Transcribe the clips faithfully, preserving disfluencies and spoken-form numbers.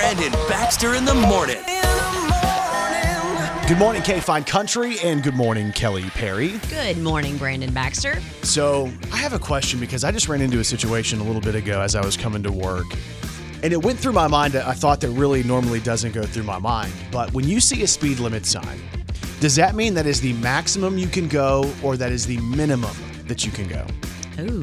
Brandon Baxter in the morning. Good morning, K Fine Country, and good morning, Kelly Perry. Good morning, Brandon Baxter. So, I have a question because I just ran into a situation a little bit ago as I was coming to work. And it went through my mind, a thought that really normally doesn't go through my mind. But when you see a speed limit sign, does that mean that is the maximum you can go or that is the minimum that you can go? Ooh,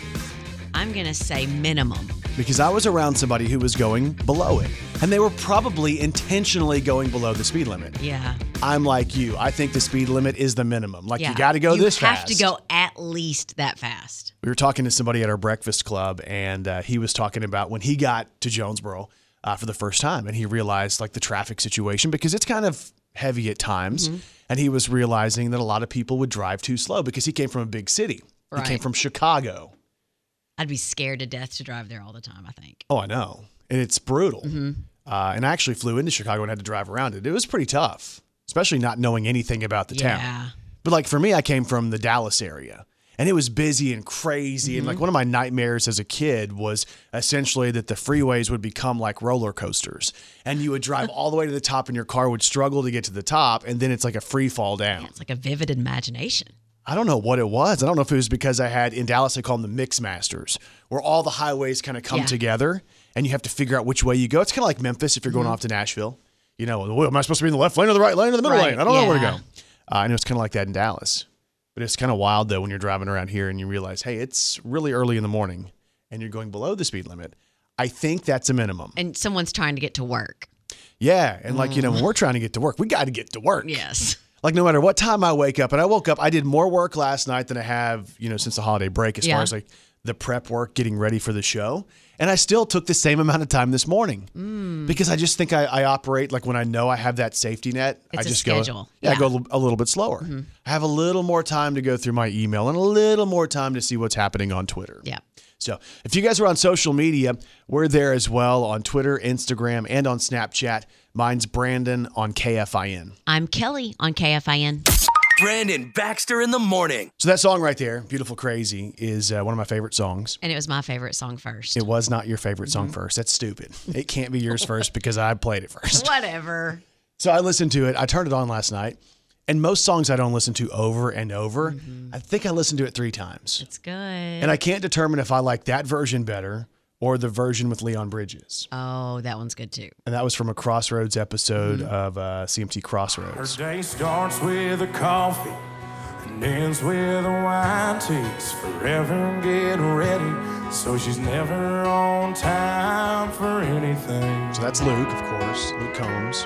I'm going to say minimum. Because I was around somebody who was going below it. And they were probably intentionally going below the speed limit. Yeah. I'm like you. I think the speed limit is the minimum. Like, yeah. you got to go you this have fast. to go at least that fast. We were talking to somebody at our breakfast club, and uh, he was talking about when he got to Jonesboro uh, for the first time, and he realized, like, the traffic situation, because it's kind of heavy at times. Mm-hmm. And he was realizing that a lot of people would drive too slow because he came from a big city. Right. He came from Chicago. I'd be scared to death to drive there all the time, I think. Oh, I know. And it's brutal. Mm-hmm. Uh, and I actually flew into Chicago and had to drive around it. It was pretty tough, especially not knowing anything about the yeah. town. But like for me, I came from the Dallas area, and it was busy and crazy. Mm-hmm. And like one of my nightmares as a kid was essentially that the freeways would become like roller coasters, and you would drive all the way to the top, and your car would struggle to get to the top, and then it's like a free fall down. Yeah, it's like a vivid imagination. I don't know what it was. I don't know if it was because I had, in Dallas, they call them the mix masters, where all the highways kind of come yeah. together and you have to figure out which way you go. It's kind of like Memphis if you're going mm-hmm. off to Nashville. You know, am I supposed to be in the left lane or the right lane or the middle right. lane? I don't yeah. know where to go. Uh, and it's kind of like that in Dallas. But it's kind of wild, though, when you're driving around here and you realize, hey, it's really early in the morning and you're going below the speed limit. I think that's a minimum. And someone's trying to get to work. Yeah. And like, mm. you know, when we're trying to get to work, we got to get to work. Yes. Like no matter what time I wake up, and I woke up, I did more work last night than I have, you know, since the holiday break as yeah. far as like the prep work, getting ready for the show. And I still took the same amount of time this morning mm. because I just think I, I operate like when I know I have that safety net. It's I just a schedule. go, yeah, yeah, I go a little bit slower. Mm-hmm. I have a little more time to go through my email and a little more time to see what's happening on Twitter. Yeah. So if you guys are on social media, we're there as well on Twitter, Instagram, and on Snapchat. Mine's Brandon on K F I N. I'm Kelly on K F I N. Brandon Baxter in the morning. So that song right there, Beautiful Crazy, is uh, one of my favorite songs. And it was my favorite song first. It was not your favorite mm-hmm. song first. That's stupid. It can't be yours first because I played it first. Whatever. So I listened to it. I turned it on last night. And most songs I don't listen to over and over. Mm-hmm. I think I listened to it three times. It's good. And I can't determine if I like that version better or the version with Leon Bridges. Oh, that one's good too. And that was from a Crossroads episode mm-hmm. of uh, C M T Crossroads. Her day starts with a coffee and ends with a wine. Takes forever getting ready, so she's never on time for anything. So that's Luke, of course, Luke Combs.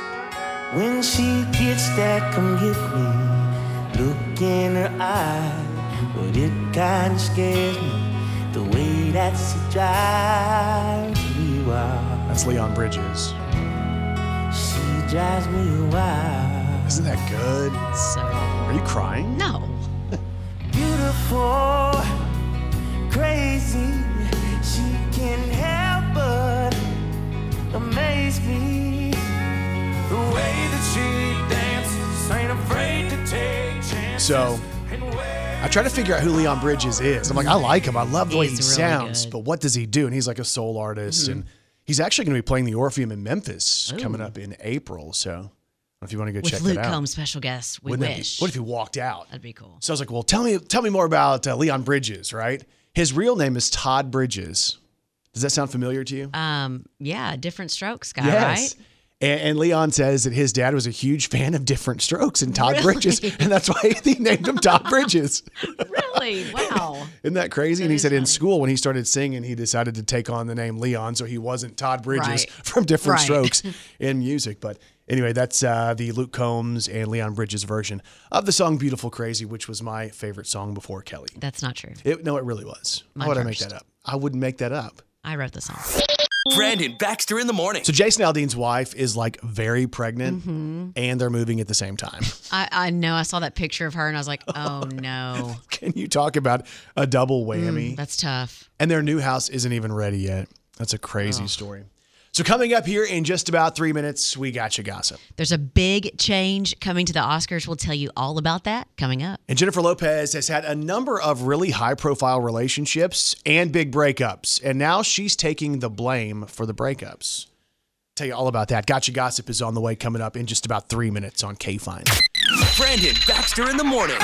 When she gets that come get me, look in her eye, but it kinda scares me. The way that she drives me wild. That's Leon Bridges. She drives me wild. Isn't that good? So. Are you crying? No. Beautiful, crazy. She can't help but amaze me. The way that she dances, ain't afraid to take chances. So. I try to figure out who Leon Bridges is. I'm like, I like him. I love the way he really sounds. good. But what does he do? And he's like a soul artist. Mm-hmm. And he's actually going to be playing the Orpheum in Memphis Ooh. coming up in April. So I don't know if you want to go With check Luke that out. Combs, special guest. We Wouldn't wish. Be, what if he walked out? That'd be cool. So I was like, well, tell me, tell me more about uh, Leon Bridges, right? His real name is Todd Bridges. Does that sound familiar to you? Um, yeah, Different Strokes guy, yes. right? And, and Leon says that his dad was a huge fan of Different Strokes and Todd Really? Bridges, and that's why he named him Todd Bridges. Really? Wow. Isn't that crazy? That and he is said funny. in school when he started singing, he decided to take on the name Leon, so he wasn't Todd Bridges Right. from Different Right. Strokes in music. But anyway, that's uh, the Luke Combs and Leon Bridges version of the song Beautiful Crazy, which was my favorite song before Kelly. That's not true. It, no, it really was. Mine Why would I make first. that up? I wouldn't make that up. I wrote the song. Brandon Baxter in the morning. So Jason Aldean's wife is like very pregnant Mm-hmm. and they're moving at the same time. I, I know. I saw that picture of her and I was like, oh no. Can you talk about a double whammy? Mm, that's tough. And their new house isn't even ready yet. That's a crazy story. So coming up here in just about three minutes, we got you gossip. There's a big change coming to the Oscars. We'll tell you all about that coming up. And Jennifer Lopez has had a number of really high-profile relationships and big breakups. And now she's taking the blame for the breakups. tell you all about that. Gotcha Gossip is on the way, coming up in just about three minutes on K-Fine. Brandon Baxter in the morning.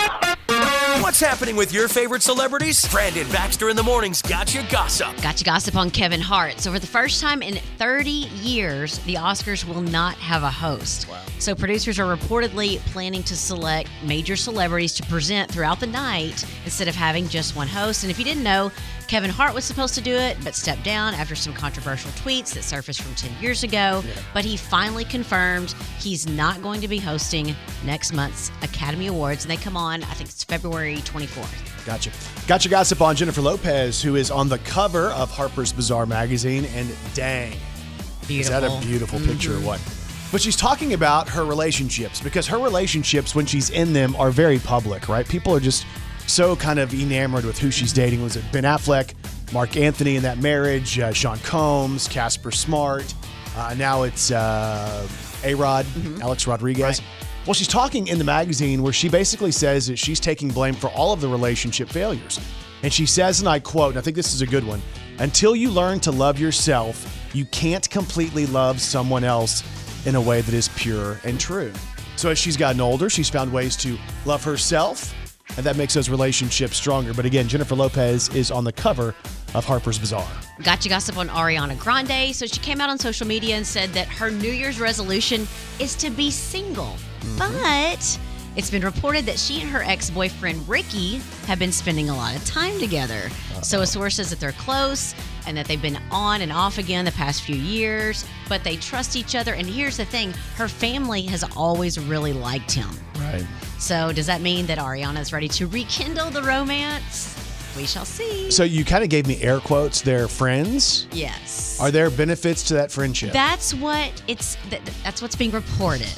What's happening with your favorite celebrities? Brandon Baxter in the morning's Gotcha Gossip. Gotcha Gossip on Kevin Hart. So for the first time in thirty years, the Oscars will not have a host. Wow. So producers are reportedly planning to select major celebrities to present throughout the night instead of having just one host. And if you didn't know, Kevin Hart was supposed to do it, but stepped down after some controversial tweets that surfaced from ten years ago. Yeah. But he finally confirmed he's not going to be hosting next month's Academy Awards. And they come on, I think it's February twenty-fourth. Gotcha. Gotcha Gossip on Jennifer Lopez, who is on the cover of Harper's Bazaar magazine. And dang, beautiful. Is that a beautiful mm-hmm. picture or what? But she's talking about her relationships, because her relationships, when she's in them, are very public, right? People are just so kind of enamored with who she's dating. Was it Ben Affleck, Mark Anthony in that marriage, uh, Sean Combs, Casper Smart. Uh, now it's uh, A-Rod, mm-hmm. Alex Rodriguez. Right. Well, she's talking in the magazine where she basically says that she's taking blame for all of the relationship failures. And she says, and I quote, and I think this is a good one, "Until you learn to love yourself, you can't completely love someone else in a way that is pure and true." So as she's gotten older, she's found ways to love herself, and that makes those relationships stronger. But again, Jennifer Lopez is on the cover of Harper's Bazaar. Gotcha Gossip on Ariana Grande. So she came out on social media and said that her New Year's resolution is to be single. Mm-hmm. But it's been reported that she and her ex-boyfriend Ricky have been spending a lot of time together. Uh-oh. So a source says that they're close and that they've been on and off again the past few years, but they trust each other. And here's the thing, her family has always really liked him. Right. So does that mean that Ariana is ready to rekindle the romance? We shall see. So you kind of gave me air quotes. They're friends? Yes. Are there benefits to that friendship? That's what it's. Th- that's what's being reported.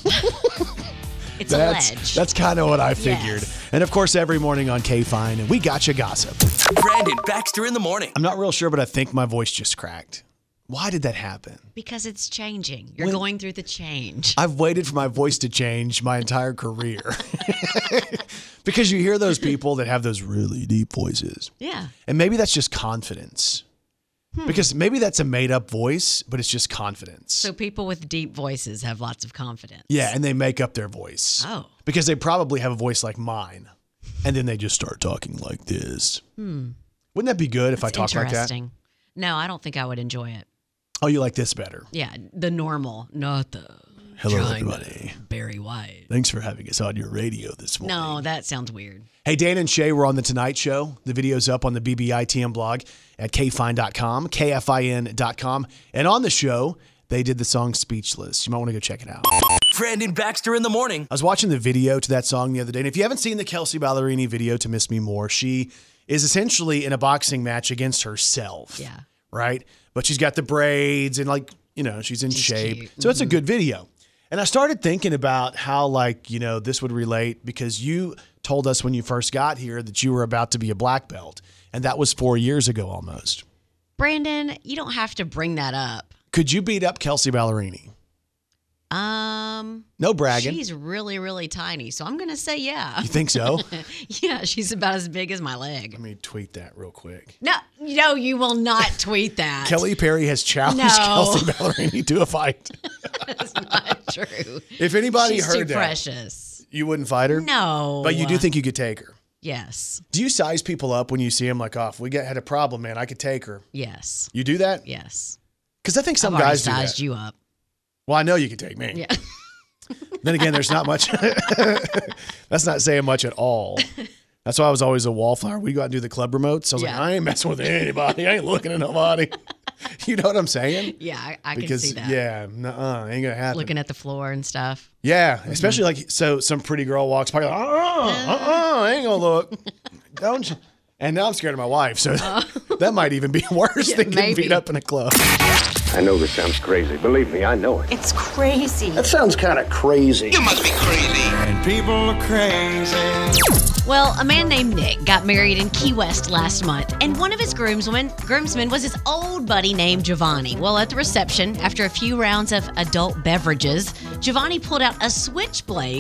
It's that's, alleged. That's kind of what I figured. Yes. And of course, every morning on K-Fine, and we Gotcha Gossip. Brandon Baxter in the morning. I'm not real sure, but I think my voice just cracked. Why did that happen? Because it's changing. You're when, going through the change. I've waited for my voice to change my entire career. Because you hear those people that have those really deep voices. Yeah. And maybe that's just confidence. Hmm. Because maybe that's a made-up voice, but it's just confidence. So people with deep voices have lots of confidence. Yeah, and they make up their voice. Oh. Because they probably have a voice like mine. And then they just start talking like this. Hmm. Wouldn't that be good if That's I talked like that? Interesting. No, I don't think I would enjoy it. Oh, you like this better? Yeah, the normal, not the Hello, everybody. Barry White. Thanks for having us on your radio this morning. No, that sounds weird. Hey, Dan and Shay were on The Tonight Show. The video's up on the B B I T M blog at K Fine dot com, K F I N dot com. And on the show, they did the song Speechless. You might want to go check it out. Brandon Baxter in the morning. I was watching the video to that song the other day. And if you haven't seen the Kelsey Ballerini video to Miss Me More, she is essentially in a boxing match against herself. Yeah. Right? But she's got the braids and, like, you know, she's in she's shape. Cute. So mm-hmm. It's a good video. And I started thinking about how, like, you know, this would relate because you told us when you first got here that you were about to be a black belt. And that was four years ago almost. Brandon, you don't have to bring that up. Could you beat up Kelsey Ballerini? Um, no bragging. She's really, really tiny, so I'm going to say yeah. You think so? Yeah, she's about as big as my leg. Let me tweet that real quick. No, no, you will not tweet that. Kelly Perry has challenged no. Kelsey Ballerini to a fight. That's not true. If anybody she's heard too that, precious. You wouldn't fight her? No. But you do think you could take her? Yes. Do you size people up when you see them like, oh, if we get, had a problem, man, I could take her? Yes. You do that? Yes. Because I think some I've guys do sized that. you up. Well, I know you can take me. Yeah. Then again, there's not much. That's not saying much at all. That's why I was always a wallflower. We go out and do the club remotes. I was yeah. like, I ain't messing with anybody. I ain't looking at nobody. You know what I'm saying? Yeah, I, I because, can see that. Yeah, nuh-uh, ain't gonna happen. Looking at the floor and stuff. Yeah, mm-hmm. Especially like so. Some pretty girl walks by, like, uh, uh, uh, I ain't gonna look. Don't you? And now I'm scared of my wife, so uh, that might even be worse yeah, than getting maybe. beat up in a club. I know this sounds crazy. Believe me, I know it. It's crazy. That sounds kind of crazy. You must be crazy. And people are crazy. Well, a man named Nick got married in Key West last month, and one of his groomsmen, groomsmen was his old buddy named Giovanni. Well, at the reception, after a few rounds of adult beverages, Giovanni pulled out a switchblade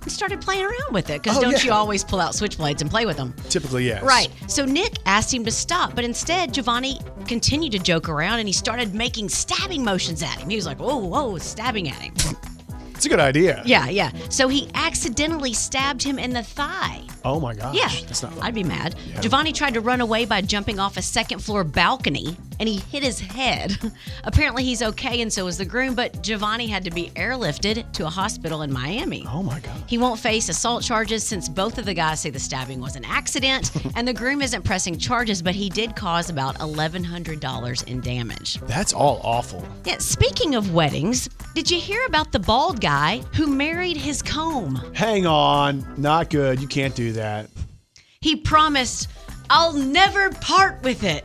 and started playing around with it. Because Oh, don't yeah. you always pull out switchblades and play with them? Typically, yes. Right. So Nick asked him to stop, but instead, Giovanni continued to joke around and he started making stabbing motions at him. He was like, whoa, whoa, stabbing at him. It's a good idea. Yeah, yeah. So he accidentally stabbed him in the thigh. Oh my gosh. Yeah, That's not I'd be mad. Giovanni tried to run away by jumping off a second floor balcony and he hit his head. Apparently he's okay and so is the groom, but Giovanni had to be airlifted to a hospital in Miami. Oh my God. He won't face assault charges since both of the guys say the stabbing was an accident and the groom isn't pressing charges, but he did cause about eleven hundred dollars in damage. That's all awful. Yeah, speaking of weddings, did you hear about the bald guy who married his comb? Hang on. Not good. You can't do that. He promised, I'll never part with it.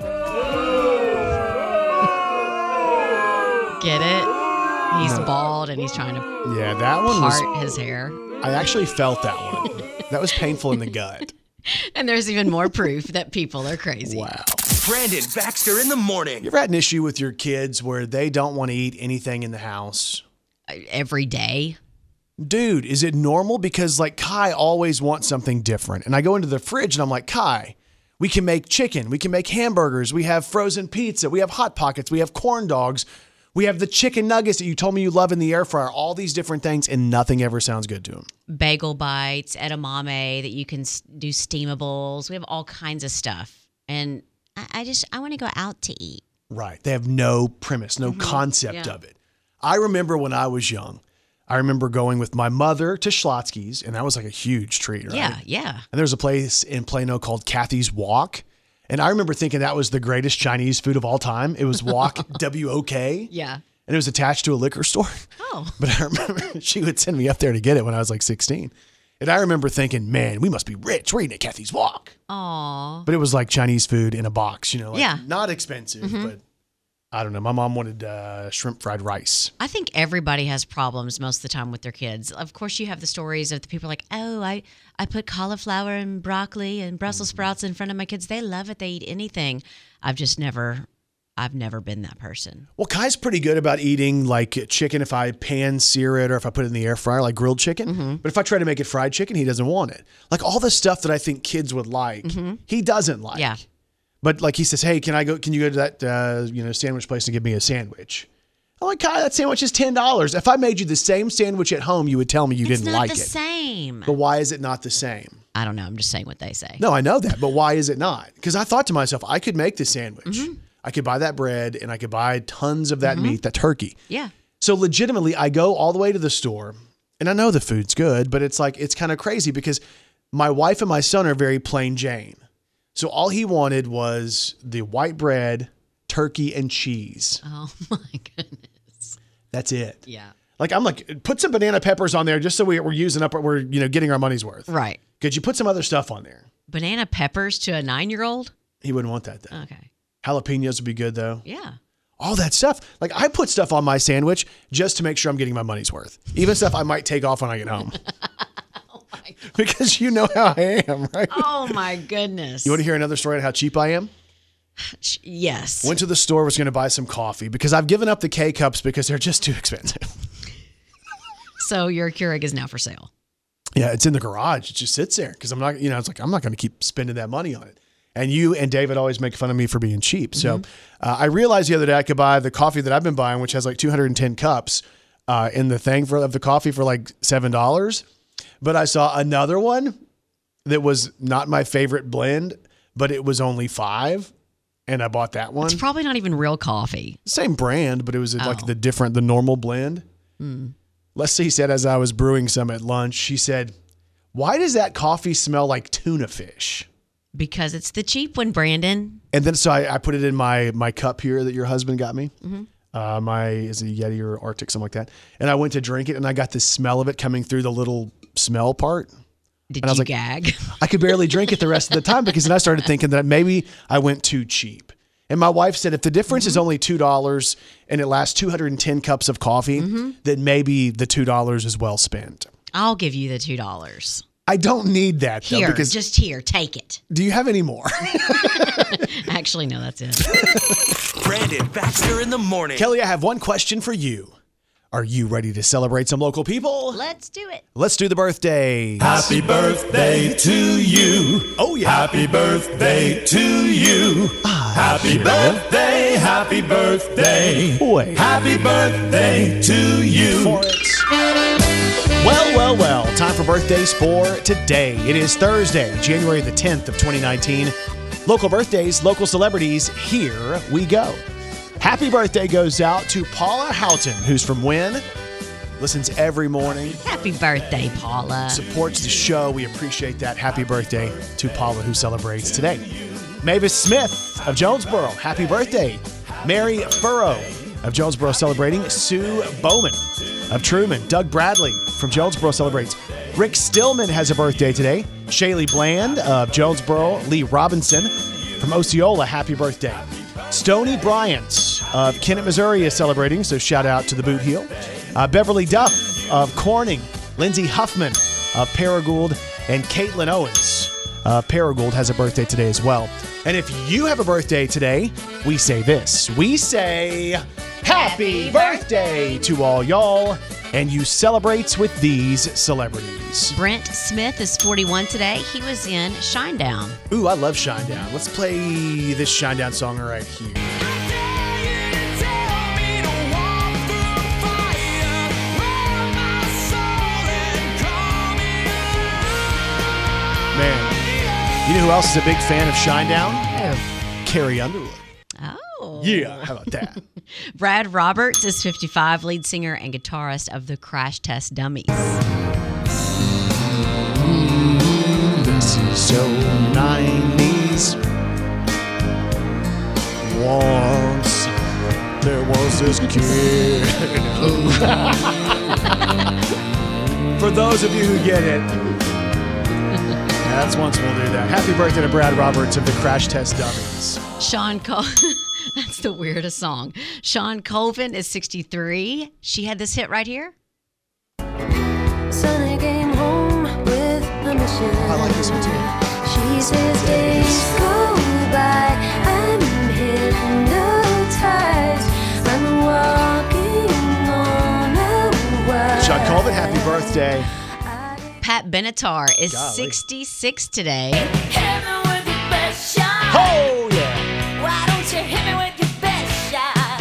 Get it? He's bald and he's trying to Yeah, that one was. part his hair. I actually felt that one. That was painful in the gut. And there's even more proof that people are crazy. Wow. Brandon Baxter in the morning. You ever had an issue with your kids where they don't want to eat anything in the house? Every day. Dude, is it normal? Because like Kai always wants something different. And I go into the fridge and I'm like, Kai, we can make chicken. We can make hamburgers. We have frozen pizza. We have Hot Pockets. We have corn dogs. We have the chicken nuggets that you told me you love in the air fryer. All these different things and nothing ever sounds good to them. Bagel bites, edamame that you can s- do steamables. We have all kinds of stuff. And I, I just, I want to go out to eat. Right. They have no premise, no concept Yeah. of it. I remember when I was young, I remember going with my mother to Schlotzsky's, and that was like a huge treat, right? Yeah, yeah. And there's a place in Plano called Kathy's Wok. And I remember thinking that was the greatest Chinese food of all time. It was wok, W O K. Yeah. And it was attached to a liquor store. Oh. But I remember she would send me up there to get it when I was like sixteen. And I remember thinking, man, we must be rich. We're eating at Kathy's Wok. Aw. But it was like Chinese food in a box, you know, like Yeah. not expensive, but I don't know. My mom wanted uh, shrimp fried rice. I think everybody has problems most of the time with their kids. Of course, you have the stories of the people like, oh, I, I put cauliflower and broccoli and Brussels sprouts in front of my kids. They love it. They eat anything. I've just never, I've never been that person. Well, Kai's pretty good about eating like chicken if I pan sear it or if I put it in the air fryer, like grilled chicken. But if I try to make it fried chicken, he doesn't want it. Like all the stuff that I think kids would like, he doesn't like. Yeah. But like he says, hey, can I go? Can you go to that uh, you know sandwich place and give me a sandwich? I'm like, Kai, that sandwich is ten dollars. If I made you the same sandwich at home, you would tell me you It's didn't not like the it. same. But why is it not the same? I don't know. I'm just saying what they say. No, I know that, but why is it not? Because I thought to myself, I could make the sandwich. I could buy that bread and I could buy tons of that meat, that turkey. Yeah. So legitimately, I go all the way to the store and I know the food's good, but it's like, it's kind of crazy because my wife and my son are very plain Jane. So all he wanted was the white bread, turkey, and cheese. Oh my goodness. That's it. Yeah. Like, I'm like, put some banana peppers on there just so we, we're using up, we're, you know, getting our money's worth. Right. Could you put some other stuff on there? Banana peppers to a nine-year-old? He wouldn't want that though. Okay. Jalapenos would be good though. Yeah. All that stuff. Like I put stuff on my sandwich just to make sure I'm getting my money's worth. Even stuff I might take off when I get home. Because you know how I am, right? Oh my goodness. You want to hear another story on how cheap I am? Yes. Went to the store, was going to buy some coffee because I've given up the K-cups because they're just too expensive. So your Keurig is now for sale. Yeah, it's in the garage. It just sits there because I'm not, you know, it's like, I'm not going to keep spending that money on it. And you and David always make fun of me for being cheap. So uh, I realized the other day I could buy the coffee that I've been buying, which has like two hundred ten cups uh, in the thing for of the coffee for like seven dollars. But I saw another one that was not my favorite blend, but it was only five. And I bought that one. It's probably not even real coffee. Same brand, but it was like Oh. the different, the normal blend. Leslie said as I was brewing some at lunch, she said, why does that coffee smell like tuna fish? Because it's the cheap one, Brandon. And then so I, I put it in my my cup here that your husband got me. Uh, my is it Yeti or Arctic, something like that. And I went to drink it and I got the smell of it coming through the little smell part. Did And I was you like- gag? I could barely drink it the rest of the time because then I started thinking that maybe I went too cheap. And my wife said if the difference is only two dollars and it lasts two hundred ten cups of coffee, then maybe the two dollars is well spent. I'll give you the two dollars. I don't need that though Here, because just here, take it. do you have any more? Actually, no, that's it. Brandon Baxter in the morning. Kelly, I have one question for you. Are you ready to celebrate some local people? Let's do it. Let's do the birthdays. Happy birthday to you. Oh, yeah. Happy birthday to you. Happy birthday, happy birthday. Wait. Happy birthday to you. For it. Well, well, well. Time for birthdays for today. It is Thursday, January the tenth of twenty nineteen. Local birthdays, local celebrities. Here we go. Happy birthday goes out to Paula Houghton, who's from Wynn. Listens every morning. Happy birthday, Paula. Supports the show. We appreciate that. Happy birthday to Paula, who celebrates today. Mavis Smith of Jonesboro. Happy birthday. Mary Furrow of Jonesboro celebrating. Sue Bowman of Truman. Doug Bradley from Jonesboro celebrates. Rick Stillman has a birthday today. Shaylee Bland of Jonesboro. Lee Robinson from Osceola. Happy birthday. Stoney Bryant of Kennett, Missouri is celebrating, so shout out to the Boot Heel. Uh, Beverly Duff of Corning. Lindsay Huffman of Paragould. And Caitlin Owens of Paragould has a birthday today as well. And if you have a birthday today, we say this. We say happy birthday to all y'all. And you celebrate with these celebrities. Brent Smith is forty-one today. He was in Shinedown. Ooh, I love Shinedown. Let's play this Shinedown song right here. Man, you know who else is a big fan of Shinedown? Oh. Carrie Underwood. Oh. Yeah, how about that? Brad Roberts is fifty-five, lead singer and guitarist of the Crash Test Dummies. This is so nineties. Once there was this kid. For those of you who get it, that's once we'll do that. Happy birthday to Brad Roberts of the Crash Test Dummies. Sean Col- That's the weirdest song. Sean Colvin is sixty-three. She had this hit right here. Sonny came home with a mission. I like this one too. She says days go by, I'm hypnotized. I'm walking on a wire. Sean Colvin, happy birthday. Pat Benatar is Golly. sixty-six today. Hit me with your best shot. Oh, yeah. Why don't you hit me with your best shot?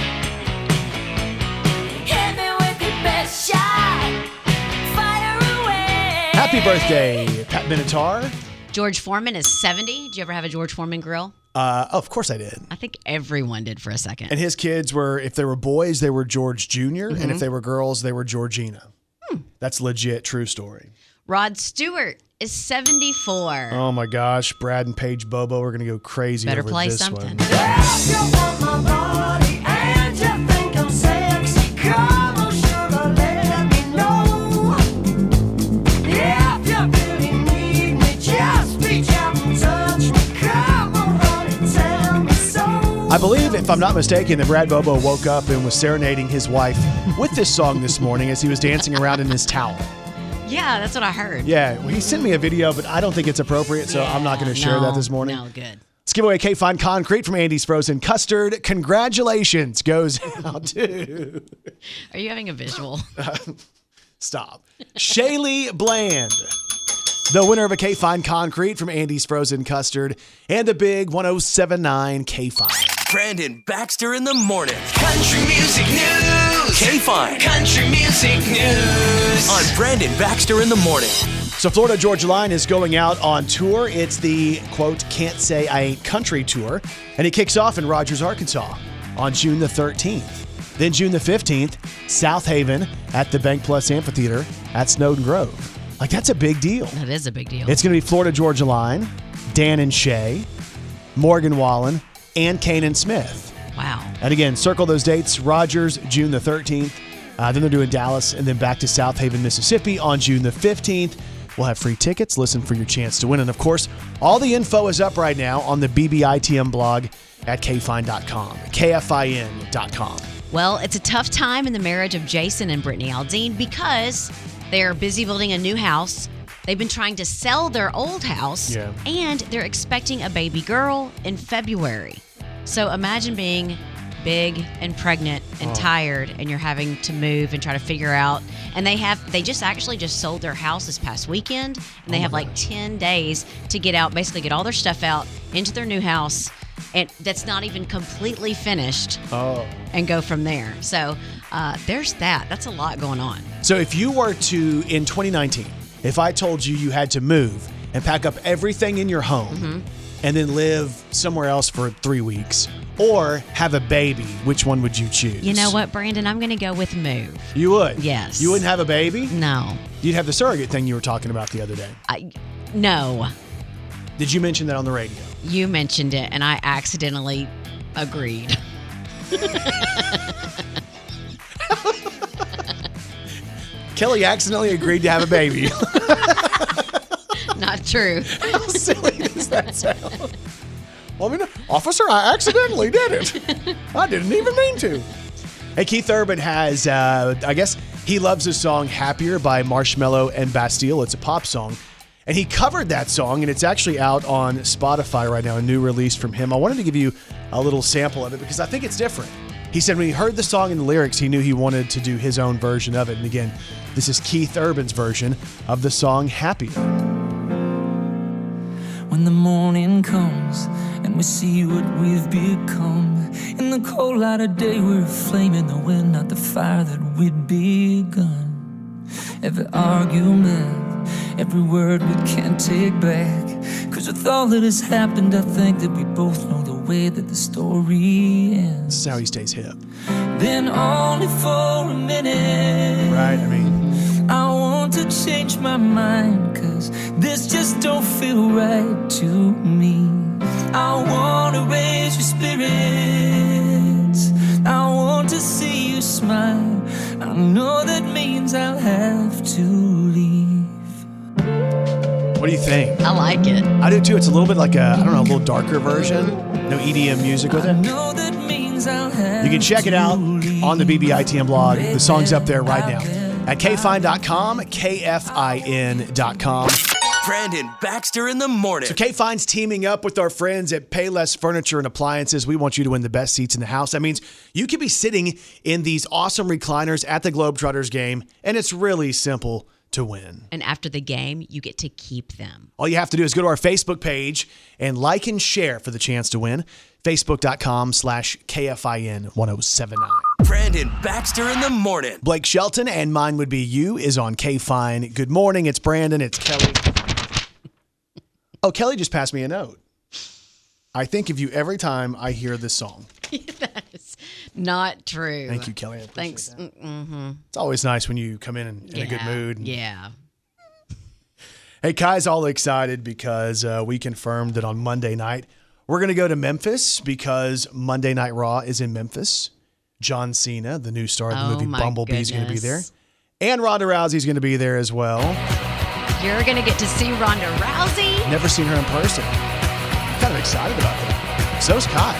Hit me with your best shot. Fire away. Happy birthday, Pat Benatar. George Foreman is seventy. Did you ever have a George Foreman grill? Uh, oh, of course I did. I think everyone did for a second. And his kids were, if they were boys, they were George Junior And if they were girls, they were Georgina. Hmm. That's legit, true story. Rod Stewart is seventy-four. Oh my gosh, Brad and Paige Bobo are going to go crazy Better over play this something. one. If you want my body and you think I'm sexy, come on, sugar, let me know. If you really need me, just reach out and touch me. Come on, honey, tell me so. I believe, if I'm not mistaken, that Brad Bobo woke up and was serenading his wife with this song this morning as he was dancing around in his towel. Yeah, that's what I heard. Yeah, well, he sent me a video, but I don't think it's appropriate, so I'm not going to share no, that this morning. No, good. Let's give away K-Fine Concrete from Andy's Frozen Custard. Congratulations goes out to... Are you having a visual? Stop. Shaylee Bland, the winner of a K-Fine Concrete from Andy's Frozen Custard and the big one oh seven nine K-Fine. Brandon Baxter in the morning. Country music news. K-Fine Country music news. on Brandon Baxter in the morning. So Florida Georgia Line is going out on tour. It's the, quote, Can't Say I Ain't Country tour. And it kicks off in Rogers, Arkansas on June the thirteenth. Then June the fifteenth, South Haven at the Bank Plus Amphitheater at Snowden Grove. Like, that's a big deal. That is a big deal. It's going to be Florida Georgia Line, Dan and Shay, Morgan Wallen, and Kanan Smith. Wow. And again, circle those dates. Rogers, June the thirteenth. Uh, then they're doing Dallas and then back to South Haven, Mississippi on June the fifteenth. We'll have free tickets. Listen for your chance to win. And of course, all the info is up right now on the B B I T M blog at K F I N dot com. K F I N dot com. Well, it's a tough time in the marriage of Jason and Brittany Aldean because they're busy building a new house. They've been trying to sell their old house, Yeah. and they're expecting a baby girl in February. So imagine being big and pregnant and Oh. tired, and you're having to move and try to figure out. And they have they just actually just sold their house this past weekend, and they Oh my have like ten days to get out, basically get all their stuff out into their new house, and that's not even completely finished. Oh. And go from there. So uh, there's that. That's a lot going on. So if you were to, in twenty nineteen, if I told you you had to move and pack up everything in your home Mm-hmm. and then live somewhere else for three weeks or have a baby, which one would you choose? You know what, Brandon? I'm going to go with move. You would? Yes. You wouldn't have a baby? No. You'd have the surrogate thing you were talking about the other day. I, no. Did you mention that on the radio? You mentioned it, and I accidentally agreed. Kelly accidentally agreed to have a baby. Not true. How silly does that sound? Well, I mean, officer, I accidentally did it. I didn't even mean to. Hey, Keith Urban has, uh, I guess, he loves his song Happier by Marshmello and Bastille. It's a pop song. And he covered that song, and it's actually out on Spotify right now, a new release from him. I wanted to give you a little sample of it because I think it's different. He said when he heard the song and the lyrics, he knew he wanted to do his own version of it. And again, this is Keith Urban's version of the song Happier. When the morning comes and we see what we've become, in the cold light of day we're a flame in the wind, not the fire that we'd begun. Every argument, every word we can't take back, 'cause with all that has happened I think that we both know the way that the story ends. This is how he stays hip. Then only for a minute, Right, I mean, I want to change my mind, 'cause this just don't feel right to me. I want to raise your spirits, I want to see you smile. I know that means I'll have to leave. what do you think? I like it. I do too. It's a little bit like a, I don't know, a little darker version. No E D M music with I it. know that means I'll have You can check it out on the B B I T M blog. The song's up there right now at K F I N dot com, K F I N dot com. Brandon Baxter in the morning. So K-Fine's teaming up with our friends at Payless Furniture and Appliances. We want you to win the best seats in the house. That means you could be sitting in these awesome recliners at the Globetrotters game, and it's really simple to win. And after the game, you get to keep them. All you have to do is go to our Facebook page and like and share for the chance to win. Facebook.com slash KFIN 1079. Brandon Baxter in the morning. Blake Shelton and Mine Would Be You is on K-Fine. Good morning. It's Brandon. It's Kelly. Oh, Kelly just passed me a note. I think of you every time I hear this song. That's not true. Thank you, Kelly. I appreciate Thanks. that. Mm-hmm. It's always nice when you come in in, in yeah. a good mood. Yeah. Hey, Kai's all excited because uh, we confirmed that on Monday night, we're going to go to Memphis because Monday Night Raw is in Memphis. John Cena, the new star of the Oh, movie my Bumblebee, is going to be there. goodness. And Ronda Rousey's going to be there as well. You're going to get to see Ronda Rousey. Never seen her in person. I'm kind of excited about that. So's Kai.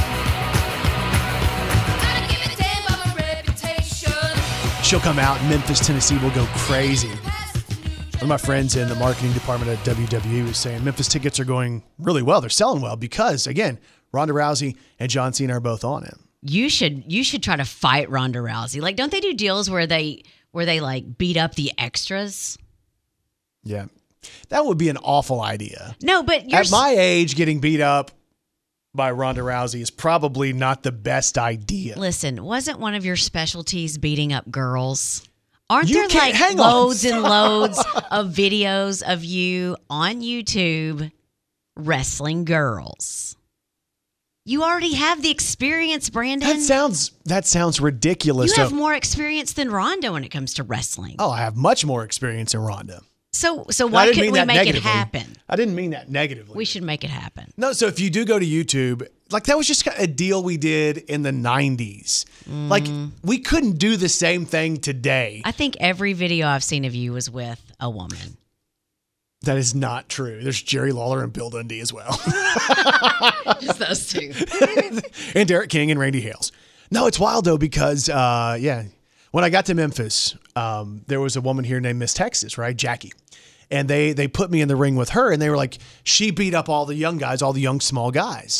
She'll come out. Memphis, Tennessee will go crazy. One of my friends in the marketing department at W W E was saying Memphis tickets are going really well. They're selling well because, again, Ronda Rousey and John Cena are both on it. You should you should try to fight Ronda Rousey. Like, don't they do deals where they where they like beat up the extras? Yeah. That would be an awful idea. No, but you're At my age, getting beat up by Ronda Rousey is probably not the best idea. Listen, wasn't one of your specialties beating up girls? Aren't You there can't- like hang on. loads and loads of videos of you on YouTube wrestling girls? You already have the experience, Brandon. That sounds that sounds ridiculous. you have So- more experience than Ronda when it comes to wrestling. oh, I have much more experience than Ronda. So so I why didn't couldn't mean we that make it negatively. happen? I didn't mean that negatively. We should make it happen. No, so if you do go to YouTube, like that was just a deal we did in the nineties. Like we couldn't do the same thing today. I think every video I've seen of you was with a woman. That is not true. There's Jerry Lawler and Bill Dundee as well. Just those two. And Derek King and Randy Hales. No, it's wild though because, uh, yeah, when I got to Memphis, um, there was a woman here named Miss Texas, right? Jackie. And they they put me in the ring with her and they were like, she beat up all the young guys, all the young small guys.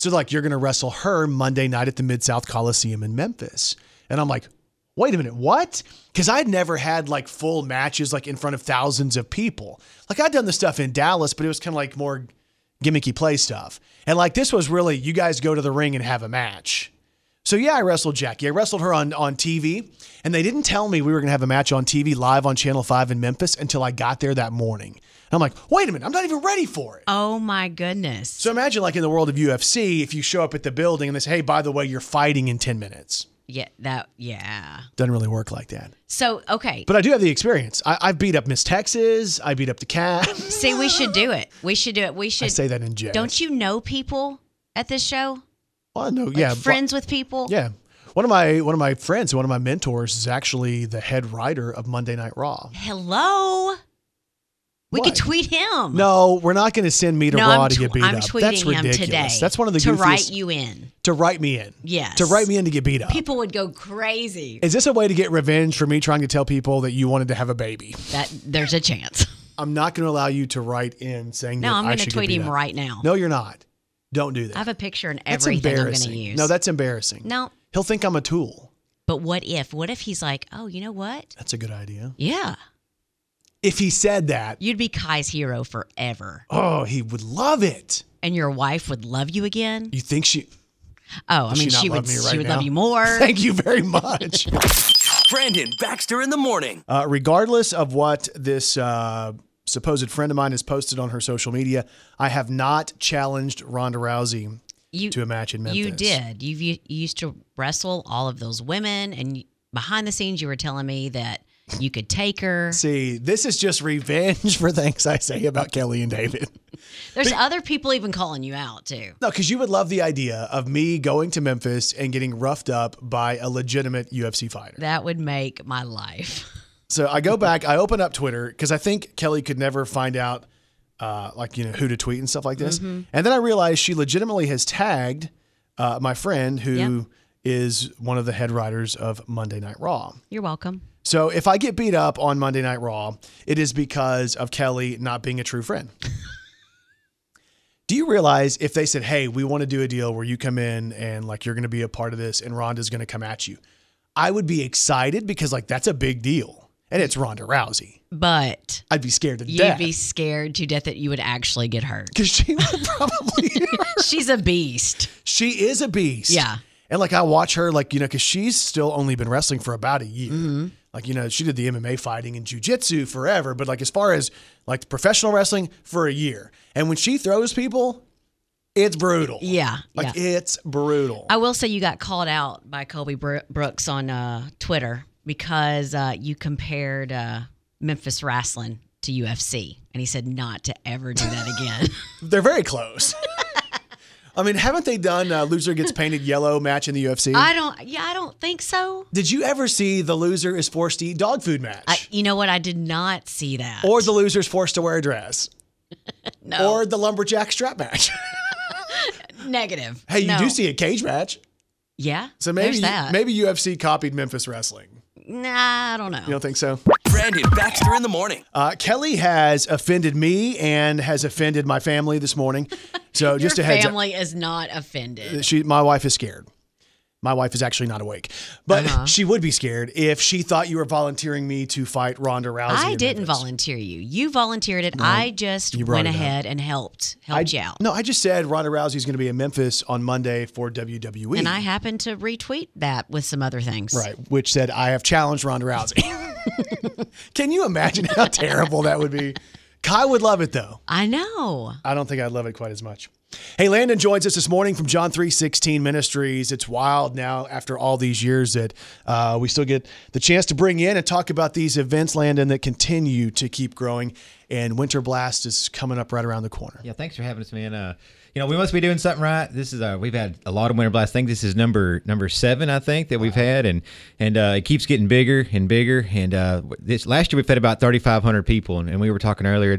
So like, you're going to wrestle her Monday night at the Mid-South Coliseum in Memphis. And I'm like, wait a minute, what? Because I'd never had like full matches like in front of thousands of people. Like I'd done the stuff in Dallas, but it was kind of like more gimmicky play stuff. And like this was really, you guys go to the ring and have a match. So yeah, I wrestled Jackie. I wrestled her on, on T V, and they didn't tell me we were going to have a match on T V live on Channel five in Memphis until I got there that morning. And I'm like, wait a minute, I'm not even ready for it. Oh my goodness. So imagine like in the world of U F C, if you show up at the building and they say, hey, by the way, you're fighting in ten minutes. Yeah, that, yeah. Doesn't really work like that. So, okay. But I do have the experience. I, I've beat up Miss Texas. I beat up the cat. See, we should do it. We should do it. We should. I say that in jest. Don't you know people at this show? Well, I know, Like yeah. friends with people? Yeah. One of my one of my friends, one of my mentors, is actually the head writer of Monday Night Raw. Hello? We What? could tweet him. No, we're not going to send me to No, Raw I'm to tw- get beat I'm up. tweeting That's him ridiculous. today That's one of the to goofiest. write you in. To write me in. Yes. To write me in to get beat up. People would go crazy. Is this a way to get revenge for me trying to tell people that you wanted to have a baby? That there's a chance. I'm not going to allow you to write in saying No, that I'm I going to should tweet get beat him up. right now. No, you're not. Don't do that. I have a picture and That's everything I'm going to embarrassing. use. No, that's embarrassing. No. He'll think I'm a tool. But what if? What if he's like, oh, you know what? That's a good idea. Yeah. If he said that, You'd be Kai's hero forever. oh, he would love it. And your wife would love you again? You think she... Oh, I Does mean, she not she love would, me she right would now? love you more. Thank you very much. Brandon Baxter in the morning. Uh, regardless of what this uh, supposed friend of mine has posted on her social media, I have not challenged Ronda Rousey You, to a match in Memphis. You did. You've, you used to wrestle all of those women, and you, behind the scenes, you were telling me that you could take her. See, this is just revenge for things I say about Kelly and David. There's Be- other people even calling you out, too. No, because you would love the idea of me going to Memphis and getting roughed up by a legitimate U F C fighter. That would make my life. So I go back, I open up Twitter because I think Kelly could never find out, uh, like, you know, who to tweet and stuff like this. Mm-hmm. And then I realized she legitimately has tagged uh, my friend who Yep. is one of the head writers of Monday Night Raw. You're welcome. So if I get beat up on Monday Night Raw, it is because of Kelly not being a true friend. Do you realize if they said, hey, we want to do a deal where you come in and like you're going to be a part of this and Ronda's going to come at you, I would be excited because like that's a big deal. And it's Ronda Rousey. But I'd be scared to you'd death. be scared to death that you would actually get hurt. Because she would probably. She's a beast. She is a beast. Yeah. And like I watch her, like, you know, because she's still only been wrestling for about a year. Mm-hmm. Like, you know, she did the M M A fighting and jiu-jitsu forever. But like as far as like professional wrestling, for a year. And when she throws people, it's brutal. Yeah. Like yeah. it's brutal. I will say you got called out by Colby Bro- Brooks on uh, Twitter because uh, you compared uh, Memphis wrestling to U F C. And he said not to ever do that again. They're very close. I mean, haven't they done uh, loser gets painted yellow match in the U F C? I don't, yeah, I don't think so. Did you ever see the loser is forced to eat dog food match? I, you know what? I did not see that. Or the loser's forced to wear a dress? no. Or the lumberjack strap match? Negative. Hey, you No. do see a cage match. Yeah. So maybe there's that. maybe U F C copied Memphis wrestling. Nah, I don't know. You don't think so? Brandon Baxter in the morning. Uh, Kelly has offended me and has offended my family this morning. So just Your a heads family is not offended. up. She, my wife is scared. My wife is actually not awake, but Uh-huh. she would be scared if she thought you were volunteering me to fight Ronda Rousey. I in didn't Memphis. volunteer you. You volunteered it. I just you brought went it up. ahead and helped I, helped you out. No, I just said Ronda Rousey is going to be in Memphis on Monday for W W E. And I happened to retweet that with some other things. Right, which said I have challenged Ronda Rousey. Can you imagine how terrible that would be? Kai would love it though. I know. I don't think I'd love it quite as much. Hey, Landon joins us this morning from John three sixteen Ministries. It's wild now after all these years that uh, we still get the chance to bring in and talk about these events, Landon, that continue to keep growing. And Winter Blast is coming up right around the corner. Yeah, thanks for having us, man. Uh, you know, we must be doing something right. This is uh, we've had a lot of Winter Blast. I think this is number number seven, I think, that we've had, and and uh, it keeps getting bigger and bigger. And uh, this last year we've had about thirty-five hundred people, and, and we were talking earlier.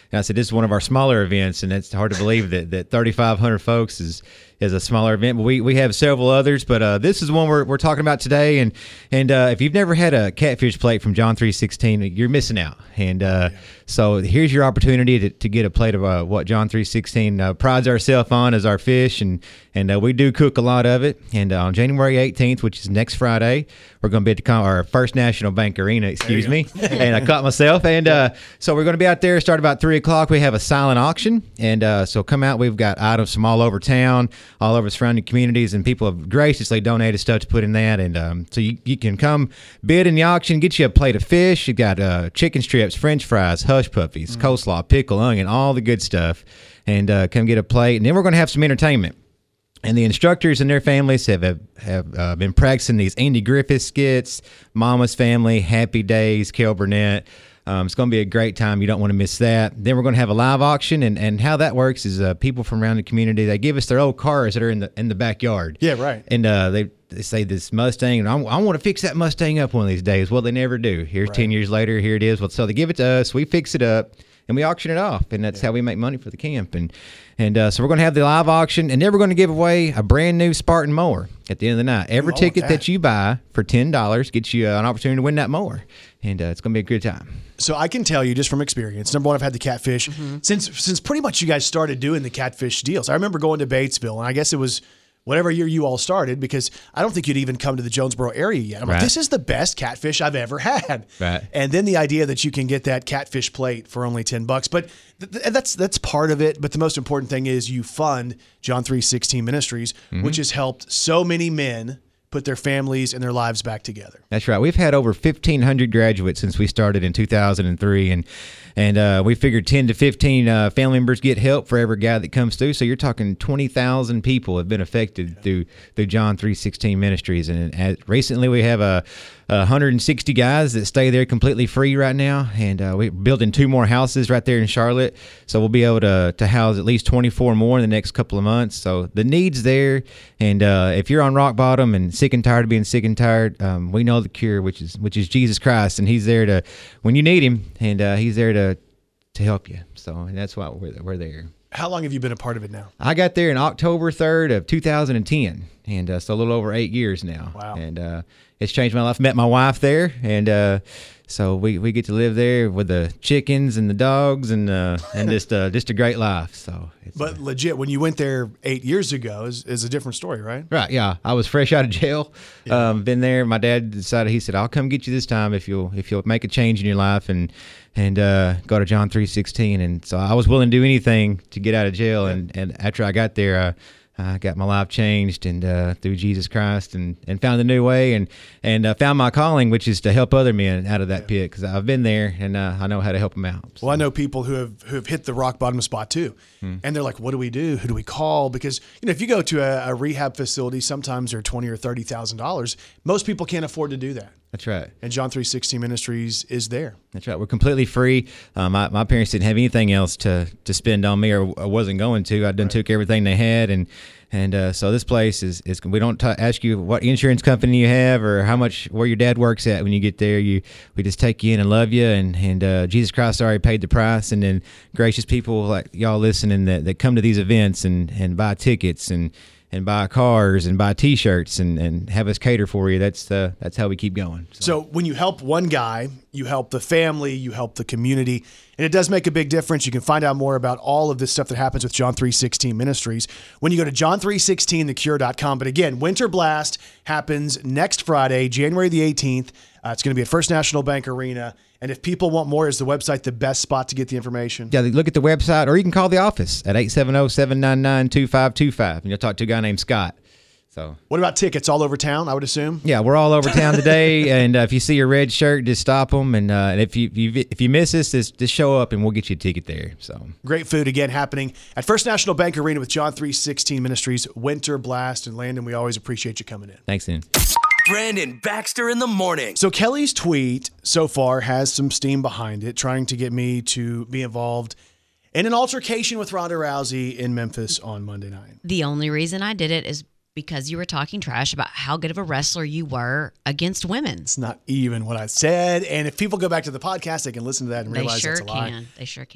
And I said, this is one of our smaller events, and it's hard to believe that, that thirty-five hundred folks is is a smaller event. But we, we have several others, but uh, this is one we're, we're talking about today. And and uh, if you've never had a catfish plate from John three sixteen, you're missing out. And uh, so here's your opportunity to, to get a plate of uh, what John three sixteen uh, prides ourselves on as our fish, and and uh, we do cook a lot of it. And uh, on January eighteenth, which is next Friday, we're going to be at the con- our First National Bank Arena, excuse me, and I caught myself. And uh, so we're going to be out there, start about three o'clock. We have a silent auction, and uh, so come out. We've got items from all over town, all over surrounding communities, and people have graciously donated stuff to put in that. And um, so you, you can come bid in the auction, get you a plate of fish. You got uh, chicken strips, French fries, hush puppies, mm. coleslaw, pickle, onion, all the good stuff. And uh, come get a plate. And then we're going to have some entertainment. And the instructors and their families have have, have uh, been practicing these Andy Griffith skits, Mama's Family, Happy Days, Carol Burnett. Um, it's going to be a great time. You don't want to miss that. Then we're going to have a live auction, and, and how that works is uh, people from around the community, they give us their old cars that are in the in the backyard. Yeah, right. And uh, they they say this Mustang, and I, I want to fix that Mustang up one of these days. Well, they never do. Here's right. ten years later, here it is. Well, so they give it to us, we fix it up, and we auction it off, and that's yeah. how we make money for the camp. And and uh, so we're going to have the live auction, and then we're going to give away a brand new Spartan mower at the end of the night. Every Ooh, ticket that. that you buy for ten dollars gets you an opportunity to win that mower, and uh, it's going to be a good time. So I can tell you just from experience, number one, I've had the catfish mm-hmm. since since pretty much you guys started doing the catfish deals. I remember going to Batesville, and I guess it was whatever year you all started, because I don't think you'd even come to the Jonesboro area yet. I'm right. like, this is the best catfish I've ever had. Right. And then the idea that you can get that catfish plate for only ten bucks. But th- th- that's that's part of it. But the most important thing is you fund John three sixteen Ministries, mm-hmm. which has helped so many men put their families and their lives back together. That's right. We've had over fifteen hundred graduates since we started in two thousand three, and and uh, we figured ten to fifteen uh, family members get help for every guy that comes through. So you're talking twenty thousand people have been affected yeah. through through John three sixteen Ministries. And as, recently we have a, a one hundred sixty guys that stay there completely free right now, and uh, we're building two more houses right there in Charlotte. So we'll be able to to house at least twenty-four more in the next couple of months. So the need's there, and uh, if you're on rock bottom and sick and tired of being sick and tired, um, we know the cure, which is which is Jesus Christ, and He's there to when you need Him, and uh, He's there to to help you. So and that's why we're we're there. How long have you been a part of it now? I got there in October third of two thousand ten, and uh, so a little over eight years now. Wow. And uh, it's changed my life. Met my wife there, and uh, so we, we get to live there with the chickens and the dogs, and uh, and just uh, just a great life. So, it's, but uh, legit, when you went there eight years ago, is is a different story, right? Right. Yeah, I was fresh out of jail. Yeah. Um, been there. My dad decided. He said, "I'll come get you this time if you'll if you'll make a change in your life and and uh, go to John three sixteen." And so I was willing to do anything to get out of jail. Yeah. And and after I got there, uh, I got my life changed, and uh, through Jesus Christ, and, and found a new way, and and uh, found my calling, which is to help other men out of that yeah. pit, because I've been there, and uh, I know how to help them out. So. Well, I know people who have who have hit the rock bottom spot too, hmm. and they're like, "What do we do? Who do we call?" Because you know, if you go to a, a rehab facility, sometimes they're twenty or thirty thousand dollars. Most people can't afford to do that. That's right. And John three sixteen Ministries is there. That's right. We're completely free. Um, my, my parents didn't have anything else to, to spend on me, or I wasn't going to. I done right. took everything they had, and and uh, so this place is, is we don't t- ask you what insurance company you have or how much where your dad works at when you get there. You we just take you in and love you, and and uh, Jesus Christ already paid the price. And then gracious people like y'all listening that, that come to these events and, and buy tickets and. and buy cars and buy T-shirts and, and have us cater for you. That's uh, that's how we keep going. So. so when you help one guy, you help the family, you help the community, and it does make a big difference. You can find out more about all of this stuff that happens with John three sixteen Ministries when you go to john three sixteen the cure dot com. But again, Winter Blast happens next Friday, January the eighteenth. Uh, it's going to be at First National Bank Arena. And if people want more, is the website the best spot to get the information? Yeah, look at the website, or you can call the office at eight seven zero, seven nine nine, two five two five, and you'll talk to a guy named Scott. So, what about tickets all over town, I would assume? Yeah, we're all over town today, and uh, if you see a red shirt, just stop them. And, uh, and if you, you if you miss us, just, just show up, and we'll get you a ticket there. So great food, again, happening at First National Bank Arena with John three sixteen Ministries, Winter Blast. And Landon, we always appreciate you coming in. Thanks, Ian. Brandon Baxter in the morning. So Kelly's tweet so far has some steam behind it, trying to get me to be involved in an altercation with Ronda Rousey in Memphis on Monday night. The only reason I did it is because you were talking trash about how good of a wrestler you were against women. It's not even what I said. And if people go back to the podcast, they can listen to that and they realize sure that's a lie. Can. They sure can.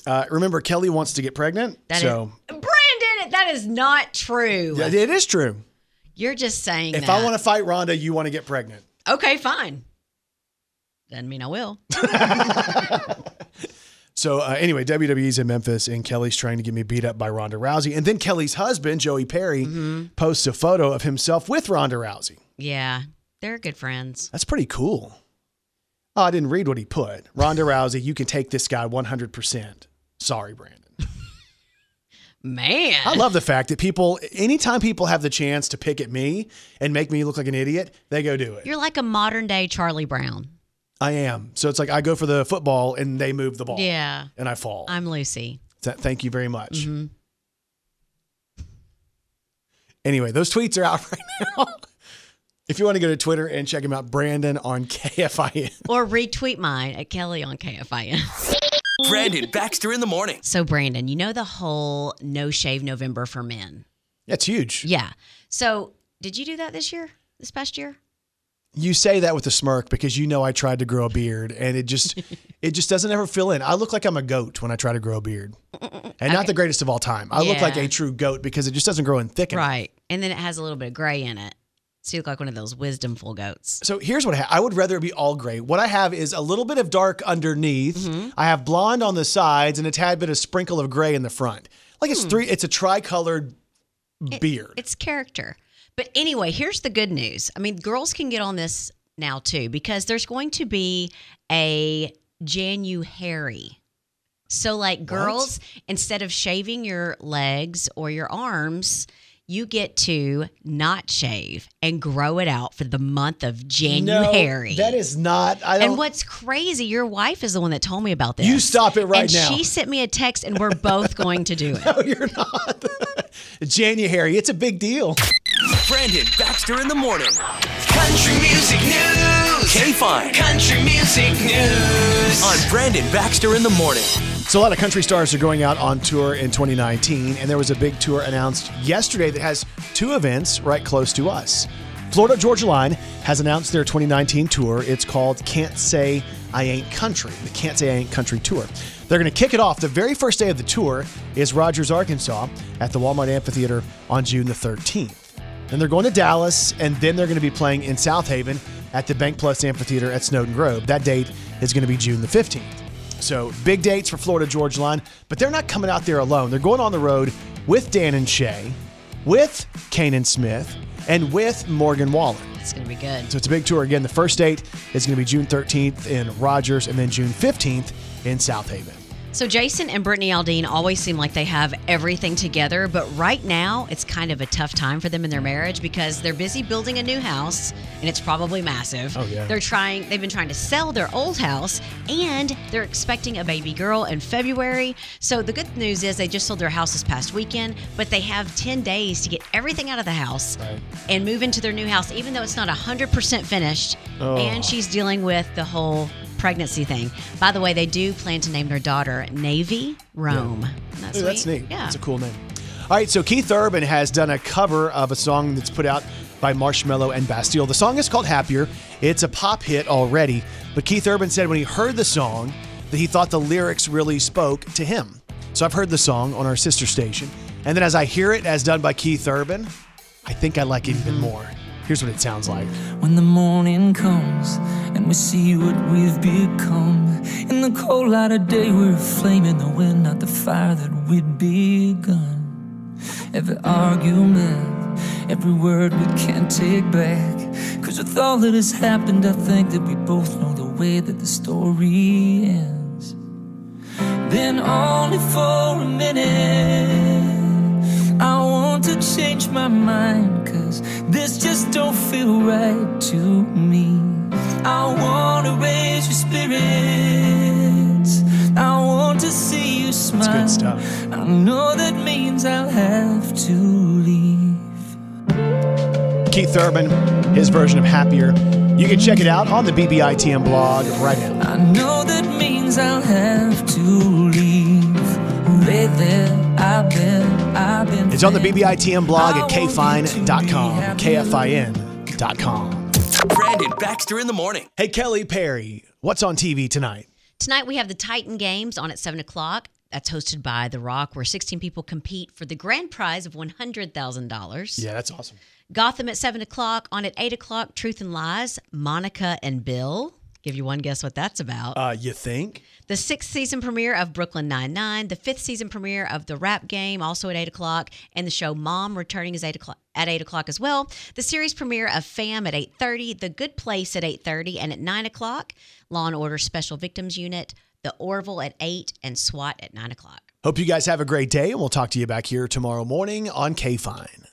Uh, remember, Kelly wants to get pregnant. That so is, Brandon, that is not true. Yeah, it is true. You're just saying If that. I want to fight Rhonda, you want to get pregnant. Okay, fine. Doesn't mean I will. So uh, anyway, W W E's in Memphis, and Kelly's trying to get me beat up by Ronda Rousey. And then Kelly's husband, Joey Perry, Mm-hmm. posts a photo of himself with Ronda Rousey. Yeah, they're good friends. That's pretty cool. Oh, I didn't read what he put. Ronda Rousey, you can take this guy one hundred percent. Sorry, Brandon. Man. I love the fact that people, anytime people have the chance to pick at me and make me look like an idiot, they go do it. You're like a modern day Charlie Brown. I am. So it's like I go for the football and they move the ball. Yeah. And I fall. I'm Lucy. Th- Thank you very much. Mm-hmm. Anyway, those tweets are out right now. If you want to go to Twitter and check him out, Brandon on K F I N. Or retweet mine at Kelly on K F I N. Brandon Baxter in the morning. So, Brandon, you know the whole No Shave November for men? That's huge. Yeah. So, did you do that this year? This past year? You say that with a smirk because you know I tried to grow a beard and it just it just doesn't ever fill in. I look like I'm a goat when I try to grow a beard. And not the greatest of all time. I look Yeah. like a true goat because it just doesn't grow in thick enough. Right. And then it has a little bit of gray in it. So you look like one of those wisdomful goats. So here's what I have. I would rather it be all gray. What I have is a little bit of dark underneath. Mm-hmm. I have blonde on the sides and a tad bit of sprinkle of gray in the front. Like it's Hmm. three, it's a tricolored beard. It's character. But anyway, here's the good news. I mean, girls can get on this now too because there's going to be a January. So like girls, instead of shaving your legs or your arms, you get to not shave and grow it out for the month of January. No, that is not. I don't. And what's crazy, your wife is the one that told me about this. You stop it right and now. And she sent me a text, and we're both going to do it. No, you're not. January, it's a big deal. Brandon Baxter in the morning. Country music news. K-Fine. Country music news. On Brandon Baxter in the morning. So a lot of country stars are going out on tour in twenty nineteen, and there was a big tour announced yesterday that has two events right close to us. Florida Georgia Line has announced their twenty nineteen tour. It's called Can't Say I Ain't Country, the Can't Say I Ain't Country tour. They're going to kick it off. The very first day of the tour is Rogers, Arkansas at the Walmart Amphitheater on June the thirteenth. Then they're going to Dallas, and then they're going to be playing in South Haven at the Bank Plus Amphitheater at Snowden Grove. That date is going to be June the fifteenth. So big dates for Florida Georgia Line, but they're not coming out there alone. They're going on the road with Dan and Shay, with Kanan Smith, and with Morgan Wallen. It's going to be good. So it's a big tour. Again, the first date is going to be June thirteenth in Rogers, and then June fifteenth in South Haven. So Jason and Brittany Aldean always seem like they have everything together, but right now it's kind of a tough time for them in their marriage because they're busy building a new house, and it's probably massive. Oh, yeah. They're trying, they've been trying to sell their old house, and they're expecting a baby girl in February. So the good news is they just sold their house this past weekend, but they have ten days to get everything out of the house Right. and move into their new house, even though it's not one hundred percent finished. Oh. And she's dealing with the whole pregnancy thing. By the way, they do plan to name their daughter Navy Rome. That's, Ooh, that's sweet. neat. Yeah. That's a cool name. All right, so Keith Urban has done a cover of a song that's put out by Marshmello and Bastille. The song is called Happier. It's a pop hit already, but Keith Urban said when he heard the song that he thought the lyrics really spoke to him. So I've heard the song on our sister station, and then as I hear it as done by Keith Urban, I think I like it even more. Here's what it sounds like. When the morning comes and we see what we've become, in the cold light of day we're a flame in the wind, not the fire that we'd begun. Every argument, every word we can't take back, cause with all that has happened I think that we both know the way that the story ends. Then only for a minute I want to change my mind, cause this just don't feel right to me. I want to raise your spirits, I want to see you smile. That's good stuff. I know that means I'll have to leave. Keith Urban, his version of Happier. You can check it out on the B B I T M blog right now. I know that means I'll have to leave. Right there, I've been, I've been. It's on the B B I T M blog at k fine dot com, K F I N dot com. Brandon Baxter in the morning. Hey, Kelly Perry, what's on T V tonight? Tonight we have the Titan Games on at seven o'clock. That's hosted by The Rock, where sixteen people compete for the grand prize of one hundred thousand dollars. Yeah, that's awesome. Gotham at seven o'clock. On at eight o'clock, Truth and Lies, Monica and Bill. Give you one guess what that's about. Uh, you think? The sixth season premiere of Brooklyn Nine-Nine, the fifth season premiere of The Rap Game, also at eight o'clock, and the show Mom returning is eight o'clock, at eight o'clock as well. The series premiere of Fam at eight thirty, The Good Place at eight thirty, and at nine o'clock, Law and Order Special Victims Unit, The Orville at eight, and SWAT at nine o'clock. Hope you guys have a great day, and we'll talk to you back here tomorrow morning on K-Fine.